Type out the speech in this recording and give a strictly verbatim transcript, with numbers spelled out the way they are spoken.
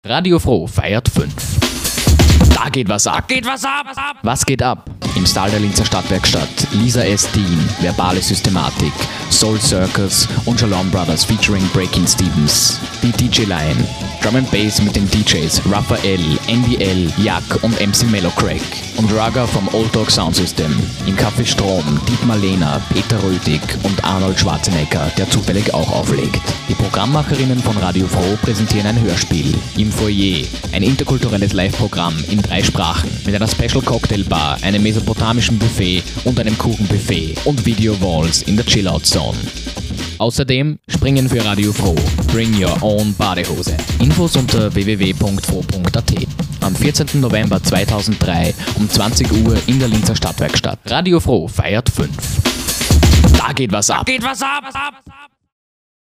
Radio Froh feiert fünf. Da geht was ab. Da geht was ab. Was geht ab? Im Stall der Linzer Stadtwerkstatt Lisa S. Dean, Verbale Systematik, Soul Circus und Shalom Brothers featuring Breaking Stevens. Die D J-Line. Drum and Bass mit den D Js Raphael, N D L, Jack und M C Mellow Crack. Und Raga vom Old Dog Sound System. Im Café Strom Dietmar Lehner, Peter Rötig und Arnold Schwarzenegger, der zufällig auch auflegt. Die Programmmacherinnen von Radio Froh präsentieren ein Hörspiel. Im Foyer ein interkulturelles Live-Programm in drei Sprachen mit einer Special Cocktail Bar, einem mesopotamischen Buffet und einem Kuchenbuffet und Video Walls in der Chillout Zone. Außerdem springen für Radio Froh. Bring your own Badehose. Infos unter w w w punkt froh punkt a t. Am vierzehnten November zweitausenddrei um zwanzig Uhr in der Linzer Stadtwerkstatt. Radio Froh feiert fünf. Da geht was ab. Da geht was ab.